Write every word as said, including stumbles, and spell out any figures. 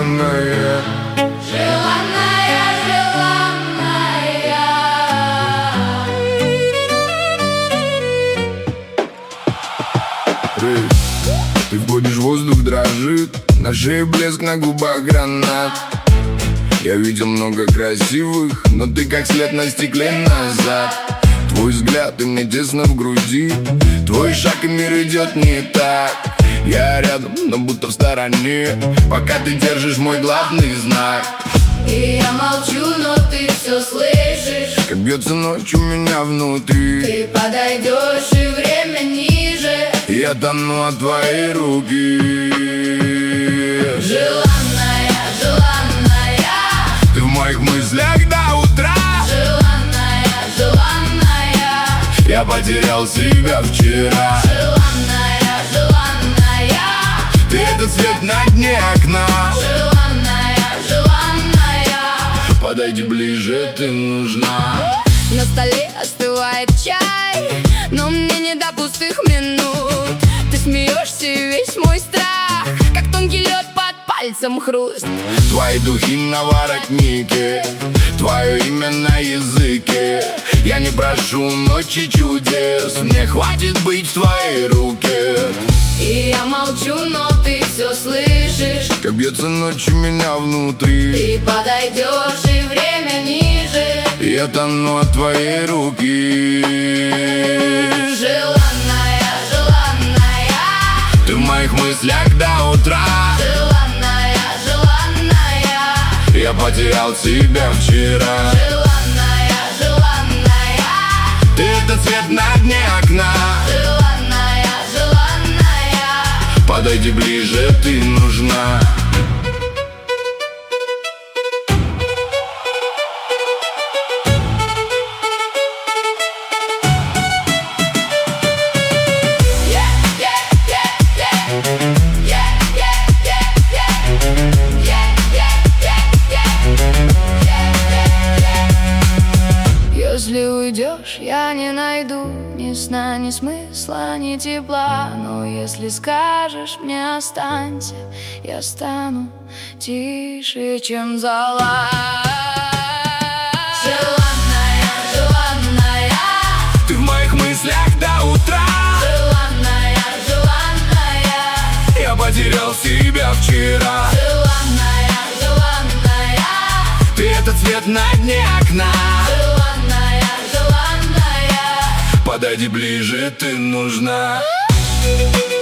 желанная. Желанная, желанная. Эй, ты входишь, воздух дрожит, на шее блеск, на губах гранат. Я видел много красивых, но ты как след на стекле назад. Твой взгляд, и мне тесно в груди. Твой шаг, и мир идет не так. Я рядом, но будто в стороне, пока ты держишь мой главный знак. И я молчу, но ты все слышишь. Как бьется ночь у меня внутри. Ты подойдешь, и время ниже. Я тону от твоей руки. Желанная, желанная. Ты в моих мыслях до утра. Желанная, желанная. Я потерял себя вчера. Желанная, желанная. Ты — это свет на дне окна. Желанная, желанная. Подойди ближе, ты нужна. На столе остывает чай, но мне не до пустых минут. Ты смеешься, и весь мой страх, как тонкий лед под пальцем хруст. Твои духи на воротнике, твое имя на языке. Я не прошу ночи чудес, мне хватит быть в твоей руке. И я молчу, но ты все слышишь. Как бьется ночь у меня внутри. Ты подойдешь, и время ниже. Я тону от твоей руки. Желанная, желанная. Ты в моих мыслях до утра. Желанная, желанная. Я потерял себя вчера. Желанная, желанная. Ты — это свет на дне окна. Желанная, желанная. Подойди ближе, ты нужна. Если уйдешь, я не найду ни сна, ни смысла, ни тепла. Но если скажешь мне останься, я стану тише, чем зола. Желанная, желанная. Ты в моих мыслях до утра. Желанная, желанная. Я потерял себя вчера. Желанная, желанная. Ты — это цвет на дне окна. Желанная, желанная. Подойди ближе, ты нужна.